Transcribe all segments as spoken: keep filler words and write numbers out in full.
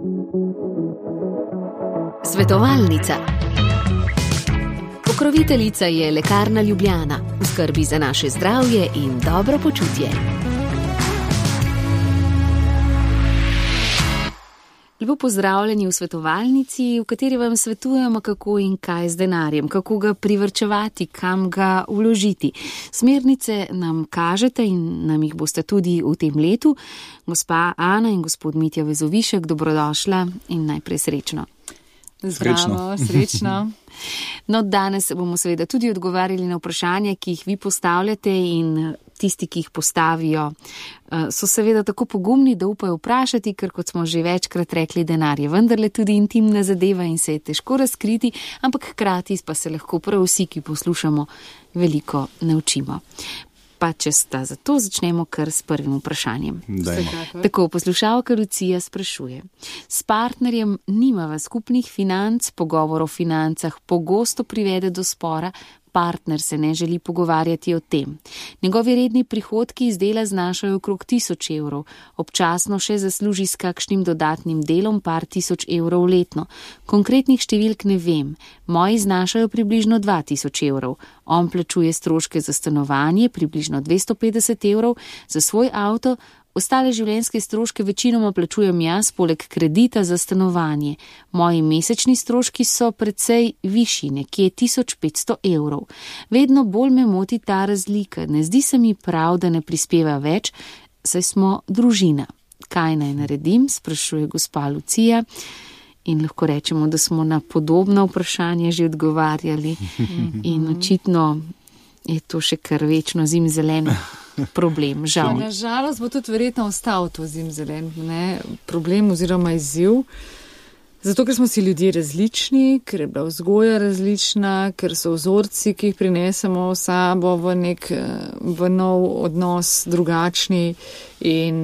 Svetovalnica. Pokroviteljica je Lekarna Ljubljana, v skrbi za naše zdravje in dobro počutje. Lepo pozdravljeni v svetovalnici, v kateri vam svetujemo, kako in kaj z denarjem, kako ga privrčevati, kam ga vložiti. Smernice nam kažete in nam jih boste tudi v tem letu. Gospa Ana in gospod Mitja Vezovišek, dobrodošla in najprej srečno. Zdravo, srečno. No, danes bomo seveda tudi odgovarjali na vprašanja, ki jih vi postavljate, in tisti, ki jih postavijo, so seveda tako pogumni, da upajo vprašati, ker kot smo že večkrat rekli, denar je vendarle tudi intimna zadeva in se je težko razkriti, ampak hkrati pa se lahko prav vsi, ki poslušamo, veliko naučimo. Pa če sta zato, začnemo kar s prvim vprašanjem. Tako, poslušalka Lucija sprašuje. S partnerjem nimava skupnih financ, pogovor o financah pogosto privede do spora, partner se ne želi pogovarjati o tem. Njegovi redni prihodki iz dela znašajo okrog tisoč evrov, občasno še zasluži s kakšnim dodatnim delom par tisoč evrov letno. Konkretnih številk ne vem, moji znašajo približno dva tisoč evrov. On plačuje stroške za stanovanje, približno dvesto petdeset evrov, za svoj avto, ostale življenjske stroške večinoma plačujem jaz, poleg kredita za stanovanje. Moji mesečni stroški so precej višji, nekje tisoč petsto evrov. Vedno bolj me moti ta razlika, ne zdi se mi prav, da ne prispeva več, saj smo družina. Kaj naj naredim, sprašuje gospa Lucija. In lahko rečemo, da smo na podobno vprašanje že odgovarjali in očitno je to še kar večno zimzelen problem, žal. Na žalost bo tudi verjetno ostal to zimzelen problem oziroma izziv, zato ker smo si ljudje različni, ker je bila vzgoja različna, ker so vzorci, ki jih prinesemo v sabo v nek v nov odnos drugačni in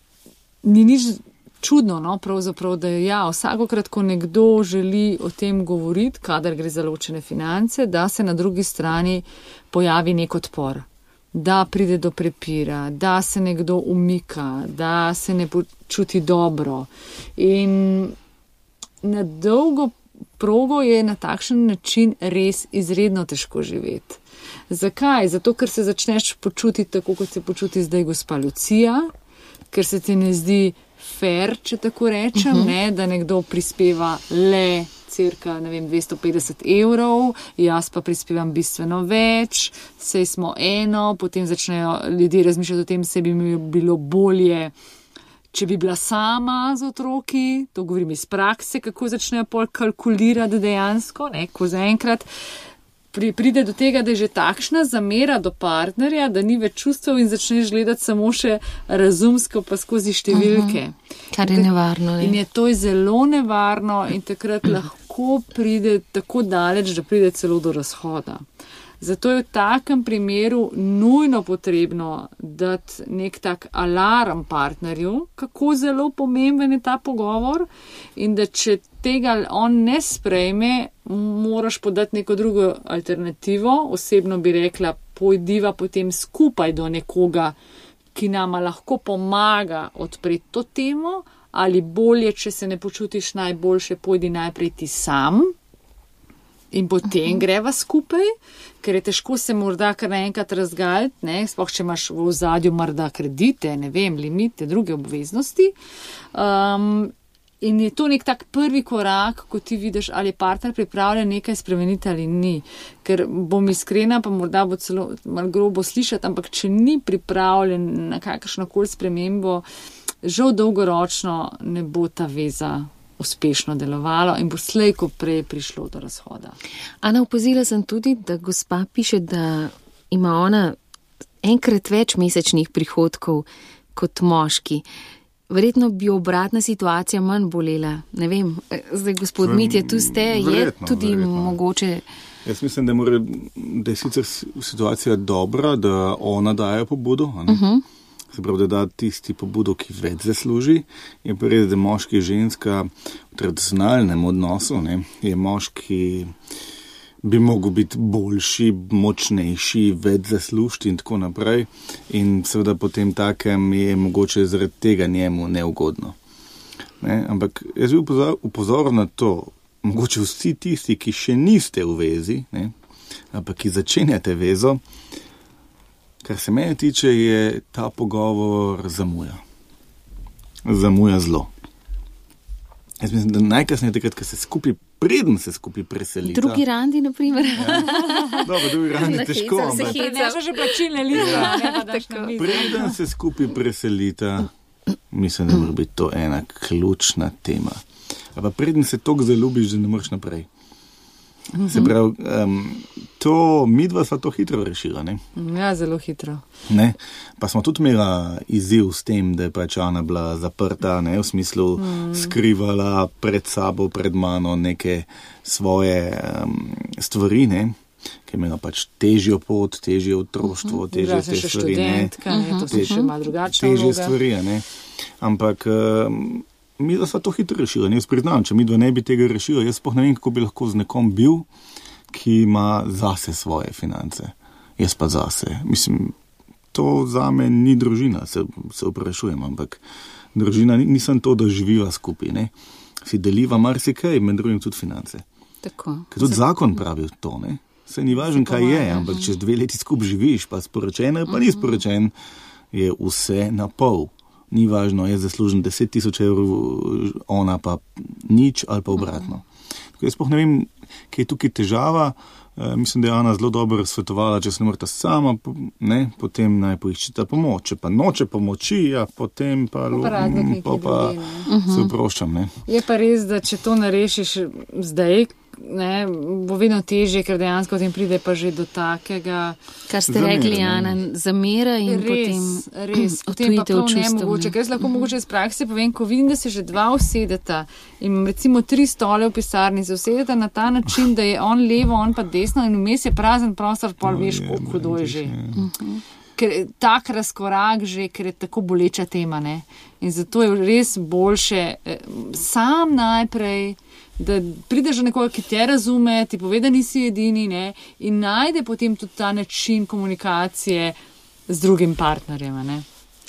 ni nič čudno, no, pravzaprav, da je ja, vsakokrat, ko nekdo želi o tem govoriti, kadar gre za ločene finance, da se na drugi strani pojavi nek odpor, da pride do prepira, da se nekdo umika, da se ne počuti dobro. In na dolgo progo je na takšen način res izredno težko živeti. Zakaj? Zato, ker se začneš počutiti tako, kot se počuti zdaj gospa Lucija, ker se ti ne zdi fair, če tako rečem, uh-huh. ne, da nekdo prispeva le cirka, ne vem, dvesto petdeset evrov, jaz pa prispevam bistveno več, sej smo eno, potem začnejo ljudje razmišljati o tem, se bi mi bilo bolje, če bi bila sama z otroki, to govorim iz prakse, kako začnejo pol kalkulirati dejansko, ne, ko zaenkrat pride do tega, da je že takšna zamera do partnerja, da ni več čustev in začneš gledati samo še razumsko pa skozi številke. Uh-huh. Kar je nevarno. Je. In je to zelo nevarno in takrat lahko pride tako daleč, da pride celo do razhoda. Zato je v takem primeru nujno potrebno dati nek tak alarm partnerju, kako zelo pomemben je ta pogovor in da če tega on ne sprejme, moraš podati neko drugo alternativo. Osebno bi rekla, pojdiva potem skupaj do nekoga, ki nama lahko pomaga odpreti to temo, ali bolje, če se ne počutiš najboljše, pojdi najprej ti sam. In potem greva skupaj, ker je težko se morda kar naenkrat razgaliti, ne, sploh če imaš v ozadju morda kredite, ne vem, limite, druge obveznosti. Um, in je to nek tak prvi korak, ko ti vidiš, ali je partner pripravljen nekaj spremeniti ali ni. Ker bom iskrena, pa morda bo celo malo grobo slišati, ampak če ni pripravljen na kakršnokoli spremembo, žal dolgoročno ne bo ta veza uspešno delovalo in bo slej, ko prej prišlo do razhoda. Ana, opazila sem tudi, da gospa piše, da ima ona enkrat več mesečnih prihodkov kot moški. Verjetno bi obratna situacija manj bolela. Ne vem, zdaj gospod Mitja, tu ste, verjetno, je tudi verjetno. mogoče. Jaz mislim, da, mora, da je sicer situacija dobra, da ona daje pobudo, uh-huh. Se pravi, da da tisti pobudo, ki več zasluži, je pa res, da moški in ženska v tradicionalnem odnosu, ne, je moški bi mogel biti boljši, močnejši, več zaslužiti in tako naprej. In seveda potem takem je mogoče zaradi tega njemu neugodno. Ne? Ampak jaz bi upozoril na to, mogoče vsi tisti, ki še niste v vezi, ne? Ampak ki začenjate vezo, kar se mene tiče, je ta pogovor zamuja. Zamuja zlo. Jaz mislim, da najkasneje takrat, ko se skupaj, preden se skupaj preselita. Drugi randi, na primer. Ja. Dobro, drugi randi težko. Se hitro že plačilne liste. Ja. Preden se skupaj preselita, mislim, da mora biti to ena ključna tema. Ampak preden se toliko zaljubiš, da ne moreš naprej. Se pravi, um, to midva sva to hitro rešila, ne? Ja, zelo hitro. Ne? Pa smo tudi imela izziv s tem, da je pač ona bila zaprta, ne? V smislu mm. skrivala pred sabo, pred mano neke svoje um, stvari, ne? Ki je imela pač težjo pot, težje otroštvo, uh-huh. težje te stvari, ne? Uh-huh. To še ima drugačna težje vloga. Stvari, ne? Ampak um, mi da sva to hitro rešila, ne jaz priznam, če mi dva ne bi tega rešila, jaz spoh ne vem, kako bi lahko z nekom bil, ki ima zase svoje finance. Jaz pa zase. Mislim, to zame ni družina, se, se vprašujem, ampak družina nisem to, da živiva skupaj, ne. Si deliva marsikaj, med drugim tudi finance. Tako. Ker tudi zakon pravi to, ne. Se ni važno, kaj je, ampak čez dve leti skupaj živiš, pa sporočen, pa ni sporočen, je vse na pol. Ni važno, jaz zaslužim deset tisoč evrov, ona pa nič ali pa obratno. Tako jaz spoh ne vem, kje je tukaj težava. E, mislim, da je Ana zelo dobro svetovala, če se ne morata sama, ne, potem naj poiščeta pomoč. Če pa noče pomoči, ja, potem pa, pa, pa, pa se vproščam. Ne. Je pa res, da če to narešiš zdaj, ne, bo vedno težje, ker dejansko potem pride pa že do takega. Kar ste zamera, rekli, Ana, zamera in res, potem res, potem pa prav nemogoče. Ker jaz lahko mm. mogoče iz prakse povem, ko vidim, da se že dva usedeta in recimo tri stole v pisarni se usedeta na ta način, da je on levo, on pa desno in vmes je prazen prostor, pa no, veš, koliko hudo je že. Mm-hmm. Ker tak razkorak že, ker je tako boleča tema, ne. In zato je res boljše eh, sam najprej, da prideš do nekoga, ki te razume, ti pove, da nisi edini, ne, in najde potem tudi ta način komunikacije z drugim partnerjem, ne.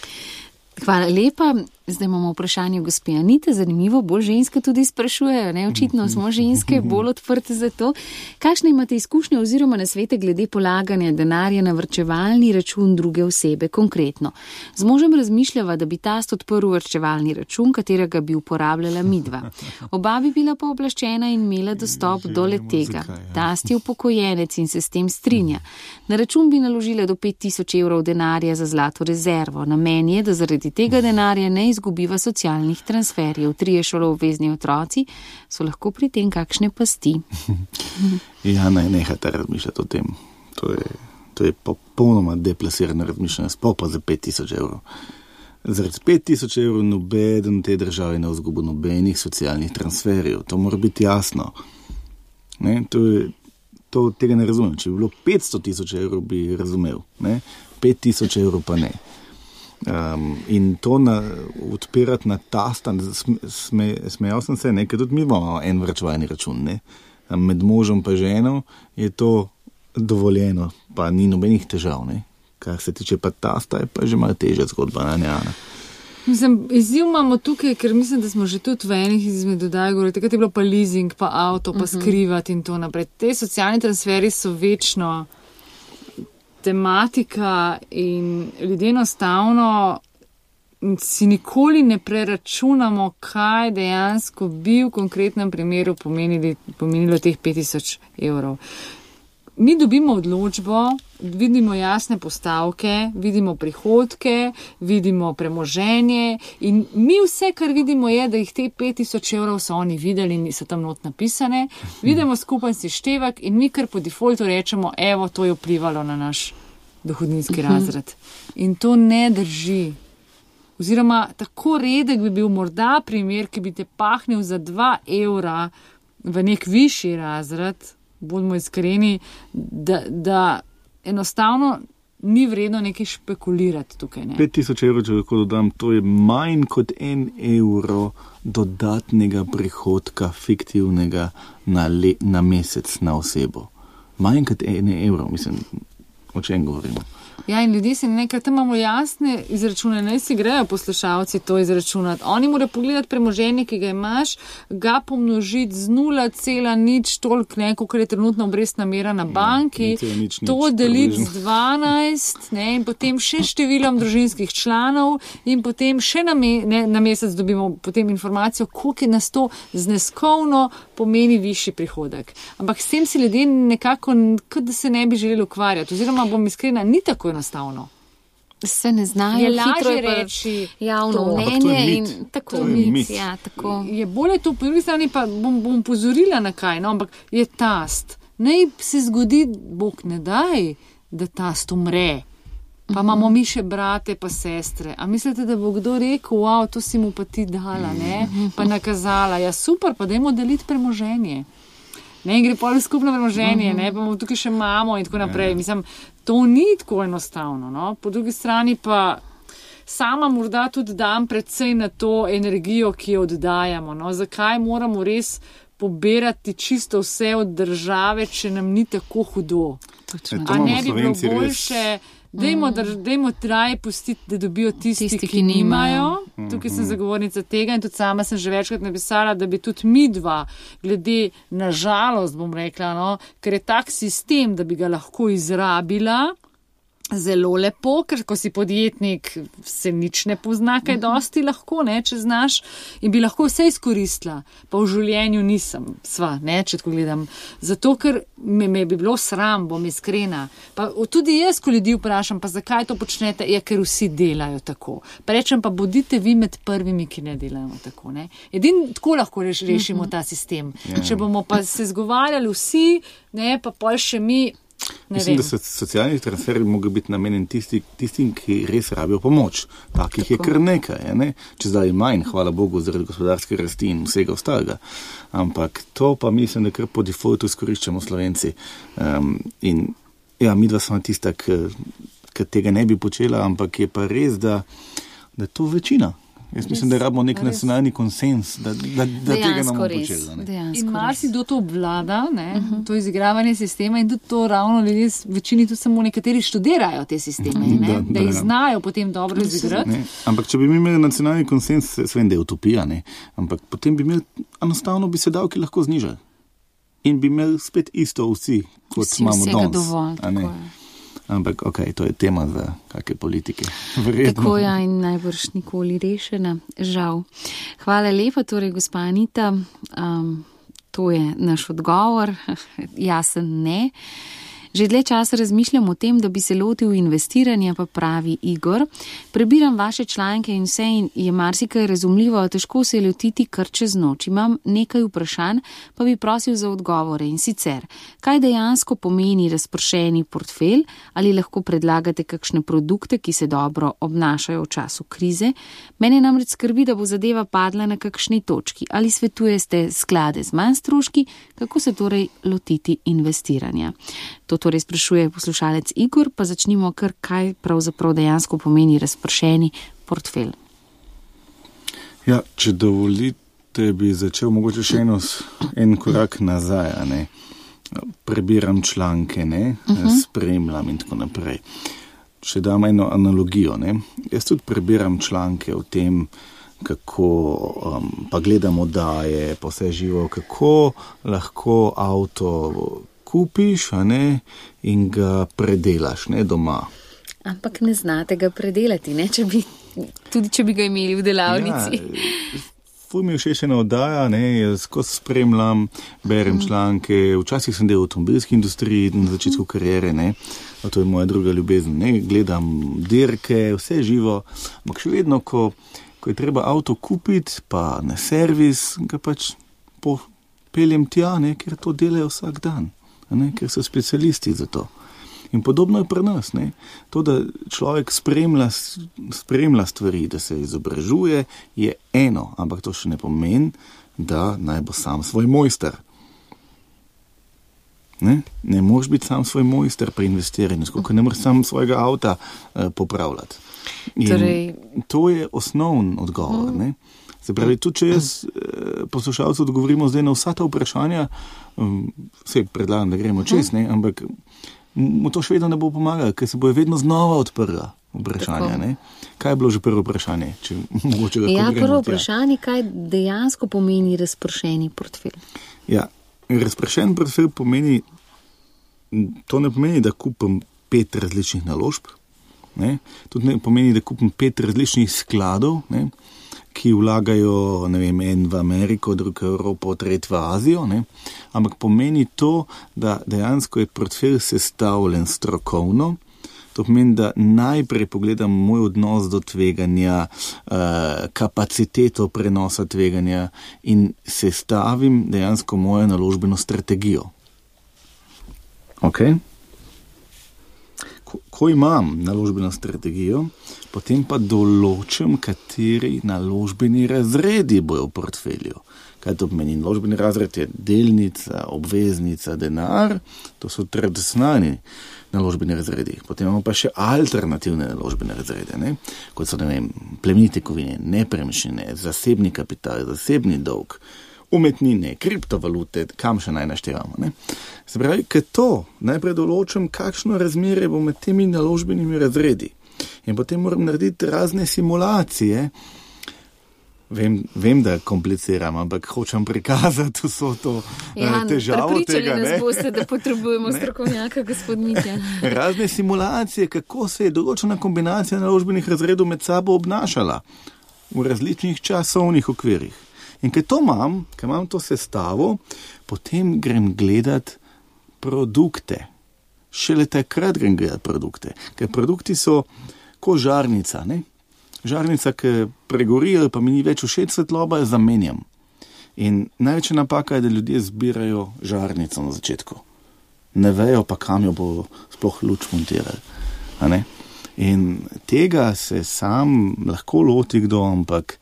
Hvala lepa. Zdaj imamo vprašanje gospe Anite, zanimivo, bolj ženske tudi sprašujejo, ne, očitno smo ženske bolj odprte za to. Kakšne imate izkušnje oziroma nasvete glede polaganja denarja na varčevalni račun druge osebe, konkretno? Z možem razmišljava, da bi tast odprl varčevalni račun, katerega bi uporabljala midva. Oba bi bila pooblaščena in imela dostop do le tega. Tast je upokojenec in se s tem strinja. Na račun bi naložila do pet tisoč evrov denarja za zlato rezervo. Namen je, da zaradi tega denarja ne izgubiva socialnih transferjev. Trije šoloobvezni otroci so lahko pri tem kakšne pasti. Ja, naj nehate razmišljati o tem. To je, to je popolnoma deplasirano razmišljanje, sploh pa za pet tisoč evrov. Zaradi pet tisoč evrov nobeden v tej državi ne izgubi nobenih socialnih transferjev. To mora biti jasno. Ne, to je, to tega ne razumem. Če bi bilo petsto tisoč evrov, bi razumel. Ne? pet tisoč evrov pa ne. Um, in to na, odpirati na tasta, sme, smejal sem se, ne, ker tudi mi imamo en vračevalni račun, ne. Med možem pa ženo je to dovoljeno, pa ni nobenih težav, ne. Kar se tiče pa tasta, je pa že malo težja zgodba, ne, Ana. Mislim, izziv imamo tukaj, ker mislim, da smo že tudi v enih izmed dodaj govorili, takrat je bilo pa leasing, pa avto, pa uh-huh. skrivati in to naprej. Te socialni transferi so večno tematika in ljudje enostavno si nikoli ne preračunamo, kaj dejansko bi v konkretnem primeru pomenili, pomenilo teh pet tisoč evrov. Mi dobimo odločbo, vidimo jasne postavke, vidimo prihodke, vidimo premoženje in mi vse, kar vidimo je, da jih te pet tisoč evrov so oni videli in so tam not napisane, vidimo skupen seštevek in mi kar po defaultu rečemo, evo, to je vplivalo na naš dohodninski razred. In to ne drži. Oziroma, tako redek bi bil morda primer, ki bi te pahnil za dva evra v nek višji razred, bodimo iskreni, da, da enostavno ni vredno nekaj špekulirati tukaj. Ne? pet tisoč evrov, če lahko dodam, to je manj kot en evro dodatnega prihodka fiktivnega na, le, na mesec na osebo. Manj kot en evro, mislim, o čem govorimo. Ja, in ljudje si nekaj, tam imamo jasne izračune, naj si grejo poslušalci to izračunati. Oni morajo pogledati premoženje, ki ga imaš, ga pomnožiti z nula cela nič toliko, ne, koliko je trenutno obrestna mera na banki, ja, nič, nič, to deliti z dvanajst, ne, in potem še številom družinskih članov in potem še na, me, ne, na mesec dobimo potem informacijo, koliko je nas to zneskovno pomeni višji prihodek. Ampak s tem si ljudje nekako, kot da se ne bi želeli ukvarjati, oziroma bom iskrena, ni tako enostavno. Se ne znajo, je hitro lažje je reči javno mnenje in tako je mit. mit. Ja, tako. Je bolje to, po drugi strani pa bom, bom pozorila na kaj, no, ampak je tast. Naj se zgodi, Bog ne daj, da tast umre. Pa imamo mi še brate pa sestre. A mislite, da bo kdo rekel, wow, to si mu pa ti dala, ne? Pa nakazala. Ja, super, pa dajmo deliti premoženje. Ne, in gre pol skupno premoženje, ne, pa imamo tukaj še mamo in tako naprej. Mislim, to ni tako enostavno, no. Po drugi strani pa sama morda tudi dam predvsej na to energijo, ki jo oddajamo, no. Zakaj moramo res pobirati čisto vse od države, če nam ni tako hudo? E, A ne bi bilo boljše... Res... Dajmo, dajmo traj pustiti, da dobijo tisti, tisti ki, ki nimajo. Tukaj sem zagovornica tega in tudi sama sem že večkrat napisala, da bi tudi mi dva, glede na žalost, bom rekla, no, ker je tak sistem, da bi ga lahko izrabila, zelo lepo, ker ko si podjetnik, se nič ne pozna, kaj dosti lahko, ne, če znaš, in bi lahko vse izkoristila, pa v življenju nisem, sva, ne, če tako gledam. Zato, ker me, me bi bilo sram, bom iskrena. Pa tudi jaz, ko ljudi vprašam, pa zakaj to počnete, je, ker vsi delajo tako. Pa rečem, pa bodite vi med prvimi, ki ne delajo tako, ne. Edin tako lahko reš, rešimo ta sistem. Ja. Če bomo pa se zgovarjali vsi, ne, pa pol še mi, ne Mislim, vem. da so socialni transferi mogo biti namenjeni tisti, tistim, ki res rabijo pomoč. Takih tako je kar nekaj, ne? Če zdaj manj, hvala Bogu, zaradi gospodarske rasti in vsega ostalega. Ampak to pa mislim, da kar po defaultu izkoriščamo Slovenci. Um, in ja, midva smo tista, ki tega ne bi počela, ampak je pa res, da, da je to večina. Jaz mislim, da rabimo nek nacionalni konsens, da, da, da tega nam bomo počeli. In marsikdo to obvlada, ne, uh -huh. to izigravanje sistema in tudi to ravno ljudje, večini tudi samo nekateri študirajo te sisteme, ne, da, da, da jih znajo potem dobro izigrati. Ampak če bi mi imeli nacionalni konsens, se vem, da je utopija, ne, ampak potem bi imeli, enostavno bi se davki lahko znižali. In bi imeli spet isto vsi, kot vsi imamo danes. Dovolj, tako je. Ampak, ok, to je tema za kakšne politike. Verjetno. Tako ja, in najbrž nikoli rešena, žal. Hvala lepa, torej, gospa Anita. Um, to je naš odgovor. Jasen ne. Že dlje časa razmišljam o tem, da bi se lotil investiranja, pa pravi Igor. Prebiram vaše članke in vse in je marsikaj razumljivo, težko se je lotiti kar čez noč. Imam nekaj vprašanj, pa bi prosil za odgovore. In sicer, kaj dejansko pomeni razpršeni portfelj, ali lahko predlagate kakšne produkte, ki se dobro obnašajo v času krize? Mene namreč skrbi, da bo zadeva padla na kakšni točki. Ali svetujete sklade z manj stroški, kako se torej lotiti investiranja? To torej sprašuje poslušalec Igor, pa začnimo kar, kaj pravzaprav dejansko pomeni razpršeni portfelj. Ja, če dovolite, bi začel mogoče še eno, en korak nazaj, ne. Prebiram članke, ne, uh-huh. spremljam in tako naprej. Še dam eno analogijo, ne. Jaz tudi prebiram članke o tem, kako um, pa gledam oddaje, pa vse živo, kako lahko avto kupiš, a ne, in ga predelaš, ne, doma. Ampak ne znate ga predelati, ne, če bi, tudi če bi ga imeli v delavnici. Ja, ful mi je všeč ena oddaja, ne, jaz skozi spremljam, berem mm. članke, včasih sem del v avtomobilski industriji na začetku kariere, ne, to je moja druga ljubezen, ne, gledam dirke, vse živo, ampak še vedno, ko, ko je treba avto kupiti, pa na servis, ga pač peljem tja, ne, ker to delajo vsak dan. Ne, ker so specialisti za to. In podobno je pri nas. Ne. To, da človek spremlja, spremlja stvari, da se izobražuje, je eno, ampak to še ne pomeni, da naj bo sam svoj mojster. Ne, ne moreš biti sam svoj mojster pri investiranju, skoro ne moreš sam svojega avta eh, popravljati. In torej... to je osnovni odgovor. Mm. Ne. Se pravi, tudi če jaz eh, poslušalcu odgovorimo zdaj na vsa ta vprašanja, um, vse predlagam, da gremo čez, ne, ampak mu to še vedno ne bo pomagalo, ker se bojo vedno znova odprla vprašanja. Ne? Kaj je bilo že prvo vprašanje? Če mogoče ja, prvo vprašanje, kaj dejansko pomeni razpršeni portfelj? Ja, razpršen portfelj pomeni, to ne pomeni, da kupim pet različnih naložb, ne? Tudi ne pomeni, da kupim pet različnih skladov, ne? Ki vlagajo, ne vem, en v Ameriko, drug v Evropo, tretji v Azijo, ne? Ampak pomeni to, da dejansko je portfelj sestavljen strokovno. To pomeni, da najprej pogledam moj odnos do tveganja, kapaciteto prenosa tveganja in sestavim dejansko mojo naložbeno strategijo. Ok? Ko, ko imam naložbeno strategijo, potem pa določim, kateri naložbeni razredi bojo v portfelju. Kaj to pomeni? Naložbeni razred je delnica, obveznica, denar, to so tradicionalni naložbeni razredi. Potem imamo pa še alternativne naložbene razrede, ne? Kot so, ne vem, plemenite kovine, nepremičnine, zasebni kapital, zasebni dolg, umetnine, kriptovalute, kam še naj naštevamo. Ne? Se pravi, ker to najprej določim, kakšno razmerje bo med temi naložbenimi razredi. In potem moram narediti razne simulacije. Vem, vem, da kompliciram, ampak hočem prikazati vso to ja, težavo tega. Prepričali nas boste, da potrebujemo strokovnjaka, gospod Mitja. Razne simulacije, kako se je določena kombinacija naložbenih razredov med sabo obnašala v različnih časovnih okvirih. In ker to imam, ker imam to sestavo, potem grem gledat produkte. Šele takrat grem gledat produkte. Ker produkti so kot žarnica, ne? Žarnica, ki pregori ali pa mi ni več všeč svetloba, jo zamenjam. In največja napaka je, da ljudje zbirajo žarnico na začetku. Ne vejo pa, kam jo bo sploh luč montirali. A ne? In tega se sam lahko loti kdo, ampak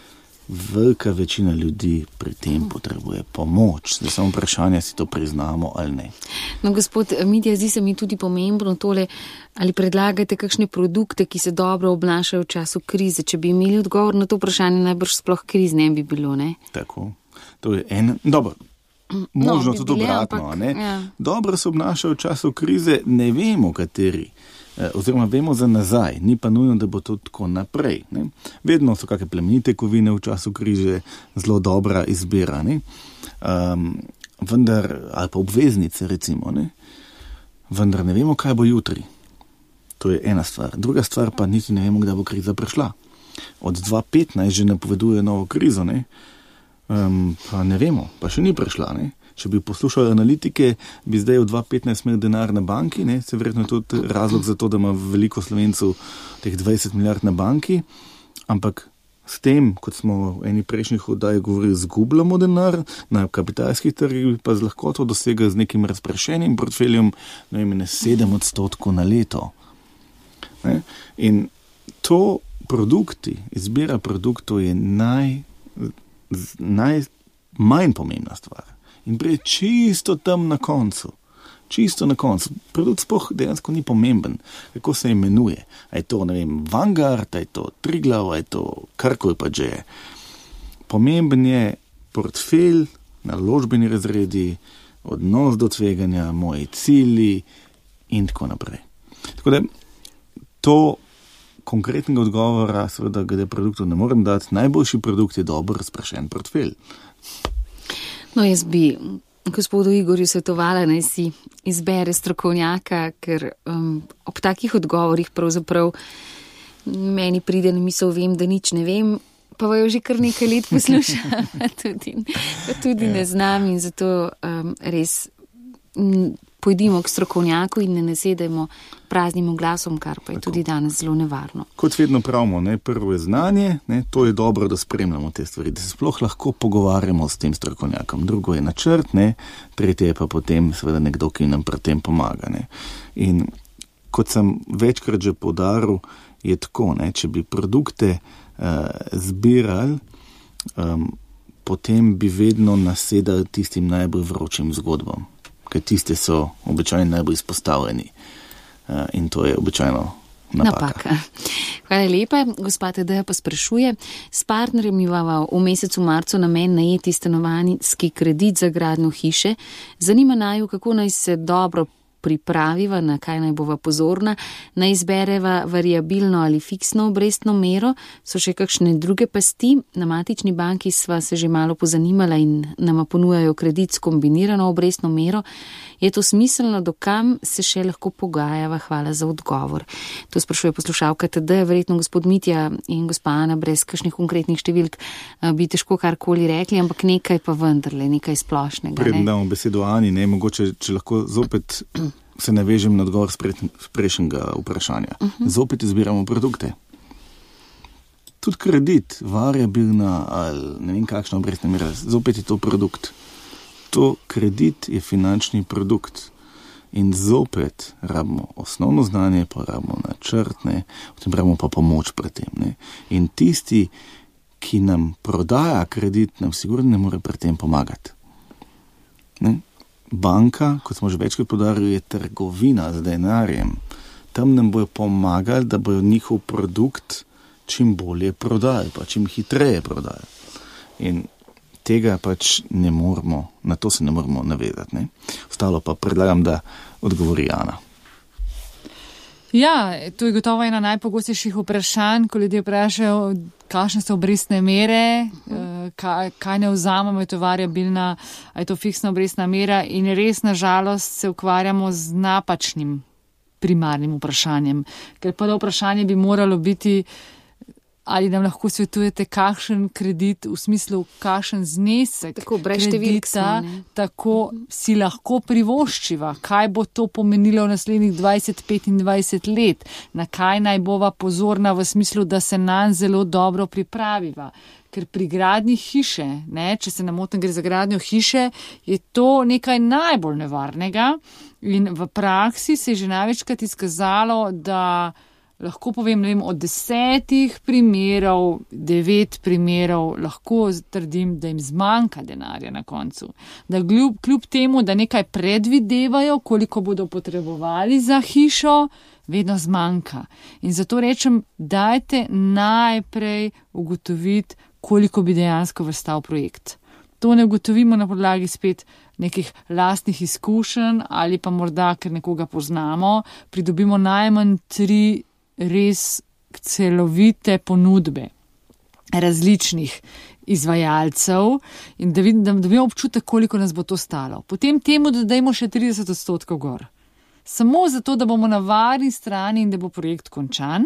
velika večina ljudi pri tem potrebuje pomoč. Zdaj samo vprašanje, si to priznamo ali ne. No, gospod Mitja, zdi se mi tudi pomembno tole, ali predlagate kakšne produkte, ki se dobro obnašajo v času krize. Če bi imeli odgovor na to vprašanje, najbrž sploh kriz ne bi bilo, ne? Tako. To je en, dobro, možno no, tudi obratno, ampak, ne? Ja. Dobro se obnašajo v času krize, ne vemo kateri. Oziroma vemo za nazaj, ni pa nujno, da bo to tako naprej. Ne? Vedno so kakšne plemenite kovine v času krize zelo dobra izbira, ne? Um, vendar, ali pa obveznice recimo, ne? Vendar ne vemo, kaj bo jutri. To je ena stvar. Druga stvar pa niti ne vemo, kdaj bo kriza prišla. Od dva petnajst že napoveduje novo krizo, ne? Um, pa ne vemo, pa še ni prišla, ne? Če bi poslušali analitike, bi zdaj v dva tisoč petnajst imel denar na banki, ne, se verjetno je tudi razlog za to, da ima veliko Slovencev teh dvajset milijard na banki, ampak s tem, kot smo v eni prejšnjih oddaj govorili, zgubljamo denar na kapitalskih trgih, pa z lahkoto dosega z nekim razpršenim portfeljem, ne vem, ne sedem odstotkov na leto. Ne. In to produkti, izbira produktov je naj, naj, manj pomembna stvar. In prej čisto tam na koncu. Čisto na koncu. Produkt sploh dejansko ni pomemben, kako se imenuje. A je to, ne vem, Vanguard, a je to Triglav, a je to karkoli pa že je. Pomemben je portfelj, naložbeni razredi, odnos do tveganja, moji cilji in tako naprej. Tako da to konkretnega odgovora, seveda, glede produktov ne morem dati. Najboljši produkt je dobro razprašen portfelj. No, jaz bi gospodu Igorju svetovala, naj si izbere strokovnjaka, ker um, ob takih odgovorih pravzaprav meni pride na misel, vem, da nič ne vem, pa vajo že kar nekaj let posluša, tudi, tudi ne znam in zato um, res m, pojdimo k strokovnjaku in ne nasedemo praznim glasom, kar pa je tako tudi danes zelo nevarno. Kot vedno pravimo, ne, prvo je znanje, ne, to je dobro, da spremljamo te stvari, da se sploh lahko pogovarjamo s tem strokovnjakom. Drugo je načrt, ne, tretje je pa potem seveda nekdo, ki nam pri tem pomaga. Ne. In kot sem večkrat že poudaril, je tako, ne, če bi produkte uh, zbirali, um, potem bi vedno nasedali tistim najbolj vročim zgodbam. Ker tiste so običajno najbolj izpostavljeni uh, in to je običajno napaka. napaka. Hvala lepa. Gospa Tadeja pa sprašuje, s partnerjem imava v mesecu marcu namen najeti stanovanjski kredit za gradnjo hiše. Zanima naju, kako naj se dobro pripraviva, na kaj naj bova pozorna, naj izbereva variabilno ali fiksno obrestno mero, so še kakšne druge pasti. Na matični banki sva se že malo pozanimala in nama ponujajo kredit s kombinirano obrestno mero. Je to smiselno, dokam se še lahko pogajava? Hvala za odgovor. To sprašuje poslušalka T D, verjetno gospod Mitja in gospa Ana, brez kakšnih konkretnih številk bi težko karkoli rekli, ampak nekaj pa vendarle, nekaj splošnega. Predem damo besedo Ani, ne, mogoče, če lahko zopet se navežem na odgovor s prejšnjega vprašanja. Uh-huh. Zopet izbiramo produkte. Tudi kredit, variabilna ali ne vem kakšna obrestna mera, zopet je to produkt. To kredit je finančni produkt in zopet rabimo osnovno znanje, pa rabimo načrtne, potem rabimo pa pomoč pri tem. Ne? In tisti, ki nam prodaja kredit, nam sigurno ne more pri tem pomagati. Ne? Banka, kot smo že večkrat podarili, je trgovina z denarjem. Tam nam bojo pomagali, da bojo njihov produkt čim bolje prodajali, pa čim hitreje prodajali. In tega pač ne moramo, na to se ne moramo navezati. Ne? Ostalo pa predlagam, da odgovori Ana. Ja, to je gotovo ena najpogostejših vprašanj, ko ljudje vprašajo, kakšne so obrestne mere, kaj, kaj ne vzamemo, je to variabilna, je to fiksna obrestna mera in res na žalost se ukvarjamo z napačnim primarnim vprašanjem. Ker pa to vprašanje bi moralo biti, ali nam lahko svetujete, kakšen kredit, v smislu, kakšen znesek tako, kredita, tako si lahko privoščiva, kaj bo to pomenilo v naslednjih dvajset petindvajset let, na kaj naj bova pozorna v smislu, da se nanj zelo dobro pripraviva. Ker pri gradnji hiše, ne, če se ne motim, gre za gradnjo hiše, je to nekaj najbolj nevarnega in v praksi se je že največkrat izkazalo, da lahko povem, ne vem, od desetih primerov, devet primerov, lahko trdim, da jim zmanjka denarja na koncu. Da kljub, kljub temu, da nekaj predvidevajo, koliko bodo potrebovali za hišo, vedno zmanjka. In zato rečem, dajte najprej ugotoviti, koliko bi dejansko vstal projekt. To ne ugotovimo na podlagi spet nekih lastnih izkušenj ali pa morda, ker nekoga poznamo, pridobimo najmanj tri res celovite ponudbe različnih izvajalcev in da, vidim, da dobimo občutek, koliko nas bo to stalo. Potem temu dodajmo še trideset odstotkov gor. Samo zato, da bomo na varni strani in da bo projekt končan.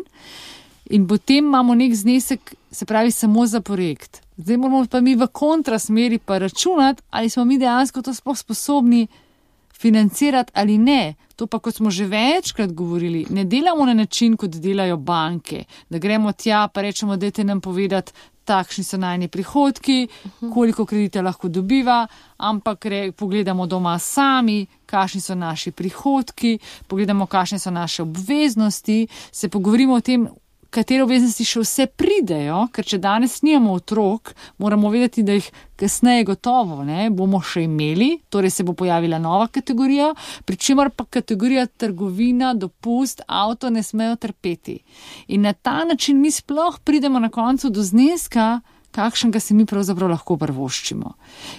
In potem imamo nek znesek, se pravi samo za projekt. Zdaj moramo pa mi v kontrasmeri pa računati, ali smo mi dejansko to sploh sposobni financirati ali ne. To pa, kot smo že večkrat govorili, ne delamo na način, kot delajo banke, da gremo tja pa rečemo, dajte nam povedati, takšni so najni prihodki, koliko kredita lahko dobiva, ampak re, pogledamo doma sami, kakšni so naši prihodki, pogledamo, kakšne so naše obveznosti, se pogovorimo o tem, katere obveznosti še vse pridejo, ker če danes nimamo otrok, moramo vedeti, da jih kasneje gotovo ne, bomo še imeli, torej se bo pojavila nova kategorija, pri čemer pa kategorija trgovina, dopust, avto ne smejo trpeti. In na ta način mi sploh pridemo na koncu do zneska, kakšnega si mi pravzaprav lahko prvoščimo.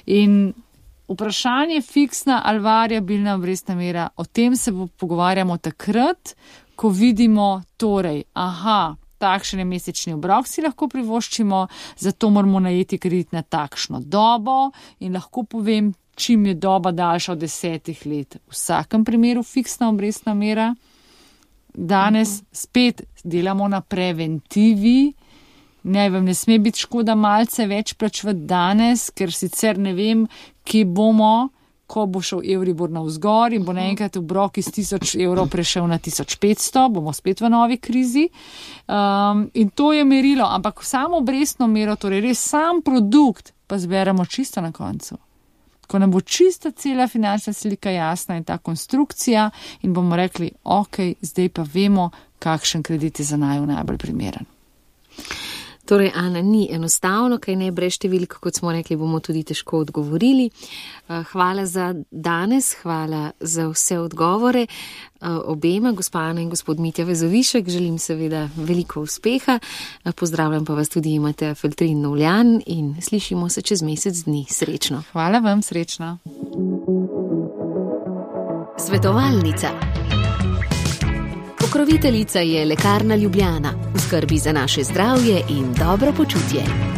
In vprašanje fiksna ali variabilna obrestna mera, o tem se pogovarjamo takrat, ko vidimo torej, aha, takšen je mesečni obrok si lahko privoščimo, zato moramo najeti kredit na takšno dobo in lahko povem, čim je doba daljša od desetih let. V vsakem primeru fiksna obrestna mera. Danes spet delamo na preventivi, ne vem, ne sme biti škoda malce več plačevati danes, ker sicer ne vem, kje bomo, ko bo šel Euribor navzgor in bo naenkrat obrok iz tisoč evrov prešel na tisoč petsto, bomo spet v novi krizi. Um, in to je merilo, ampak samo obrestno mero, torej res sam produkt, pa zberemo čisto na koncu. Ko nam bo čista cela finančna slika jasna in ta konstrukcija in bomo rekli, ok, zdaj pa vemo, kakšen kredit je za naju najbolj primeren. Torej, Ana, ni enostavno, kaj ne, brez številk, kot smo rekli, bomo tudi težko odgovorili. Hvala za danes, hvala za vse odgovore. Obema, gospa Ana in gospod Mitja Vezovišek, želim seveda veliko uspeha. Pozdravljam pa vas tudi, imate Feltrin Novljan in slišimo se čez mesec dni. Srečno. Hvala vam, srečno. Svetovalnica. Pokroviteljica je Lekarna Ljubljana, v skrbi za naše zdravje in dobro počutje.